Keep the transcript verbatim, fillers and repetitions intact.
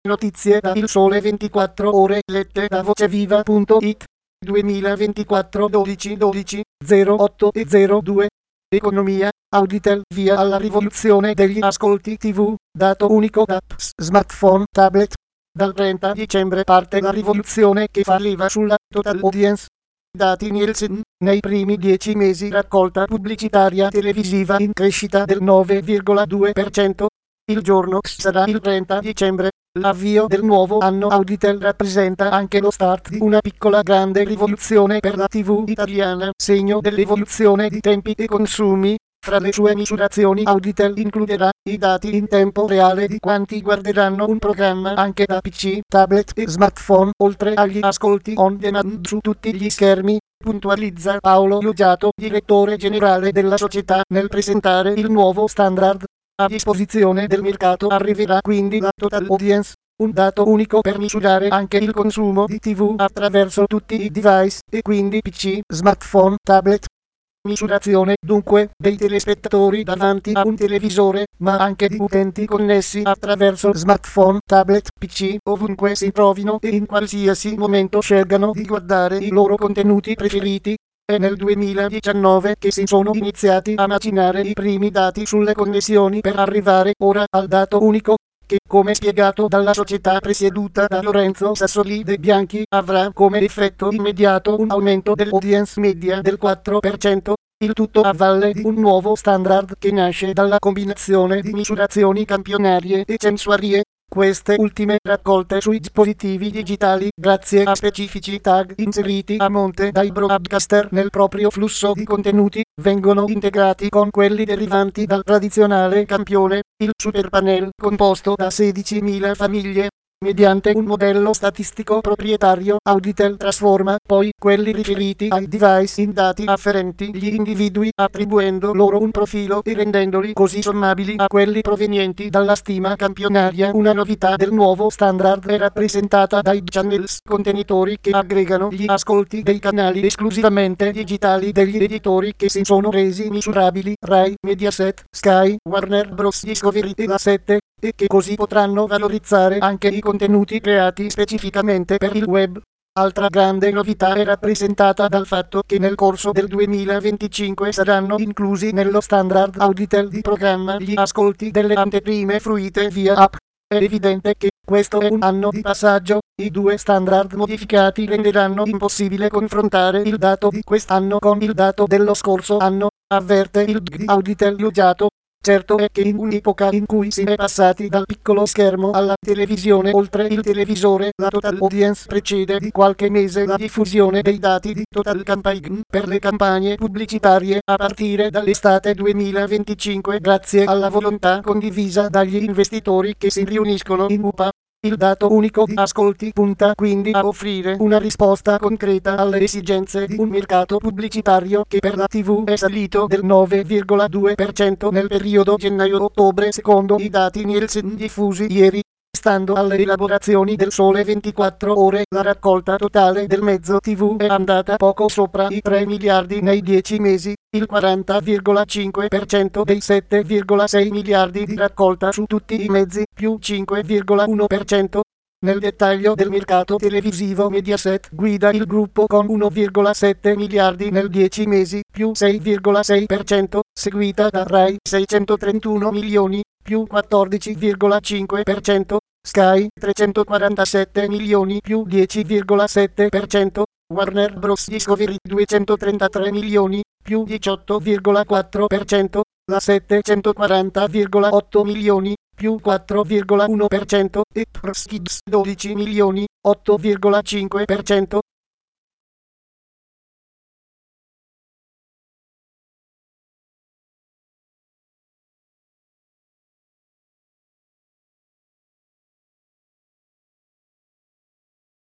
Notizie da Il Sole ventiquattro Ore lette da voceviva punto it duemilaventiquattro dodici dodici zero otto e zero due. Economia, Auditel via alla rivoluzione degli ascolti tivù, dato unico da apps, smartphone, tablet. Dal trenta dicembre parte la rivoluzione che fa leva sulla total audience. Dati Nielsen, nei primi dieci mesi raccolta pubblicitaria televisiva in crescita del nove virgola due per cento. Il giorno X sarà il trenta dicembre. L'avvio del nuovo anno Auditel rappresenta anche lo start di una piccola grande rivoluzione per la tivù italiana, segno dell'evoluzione di tempi e consumi. Fra le sue misurazioni Auditel includerà i dati in tempo reale di quanti guarderanno un programma anche da P C, tablet e smartphone, oltre agli ascolti on demand su tutti gli schermi, puntualizza Paolo Loggiato, direttore generale della società, nel presentare il nuovo standard. A disposizione del mercato arriverà quindi la total audience, un dato unico per misurare anche il consumo di tivù attraverso tutti i device, e quindi P C, smartphone, tablet. Misurazione, dunque, dei telespettatori davanti a un televisore, ma anche di utenti connessi attraverso smartphone, tablet, P C, ovunque si trovino e in qualsiasi momento scelgano di guardare i loro contenuti preferiti. È nel duemiladiciannove che si sono iniziati a macinare i primi dati sulle connessioni per arrivare ora al dato unico, che, come spiegato dalla società presieduta da Lorenzo Sassoli De Bianchi, avrà come effetto immediato un aumento dell'audience media del quattro per cento, il tutto a valle di un nuovo standard che nasce dalla combinazione di misurazioni campionarie e censuarie, queste ultime raccolte sui dispositivi digitali grazie a specifici tag inseriti a monte dai broadcaster nel proprio flusso di contenuti, vengono integrati con quelli derivanti dal tradizionale campione, il superpanel composto da sedicimila famiglie. Mediante un modello statistico proprietario Auditel trasforma poi quelli riferiti ai device in dati afferenti gli individui, attribuendo loro un profilo e rendendoli così sommabili a quelli provenienti dalla stima campionaria. Una novità del nuovo standard è rappresentata dai channels contenitori che aggregano gli ascolti dei canali esclusivamente digitali degli editori che si sono resi misurabili: Rai, Mediaset, Sky, Warner Bros. Discovery e La sette, e che così potranno valorizzare anche i contenuti creati specificamente per il web. Altra grande novità è rappresentata dal fatto che nel corso del duemilaventicinque saranno inclusi nello standard Auditel di programma gli ascolti delle anteprime fruite via app. È evidente che questo è un anno di passaggio. I due standard modificati renderanno impossibile confrontare il dato di quest'anno con il dato dello scorso anno, avverte il G Auditel Loggiato. Certo è che in un'epoca in cui si è passati dal piccolo schermo alla televisione oltre il televisore, la total audience precede di qualche mese la diffusione dei dati di Total Campaign per le campagne pubblicitarie a partire dall'estate duemilaventicinque grazie alla volontà condivisa dagli investitori che si riuniscono in U P A. Il dato unico di ascolti punta quindi a offrire una risposta concreta alle esigenze di un mercato pubblicitario che per la tivù è salito del nove virgola due per cento nel periodo gennaio-ottobre secondo i dati Nielsen diffusi ieri. Stando alle elaborazioni del Sole ventiquattro Ore, la raccolta totale del mezzo tivù è andata poco sopra i tre miliardi nei dieci mesi, il quaranta virgola cinque per cento dei sette virgola sei miliardi di raccolta su tutti i mezzi, più cinque virgola uno per cento. Nel dettaglio del mercato televisivo Mediaset guida il gruppo con uno virgola sette miliardi nel dieci mesi, più sei virgola sei per cento, seguita da Rai seicentotrentuno milioni, più quattordici virgola cinque per cento, Sky trecentoquarantasette milioni, più dieci virgola sette per cento, Warner Bros. Discovery duecentotrentatré milioni, più diciotto virgola quattro per cento, La sette centoquaranta virgola otto milioni, più quattro virgola uno per cento, e Press Kids dodici milioni, otto virgola cinque per cento.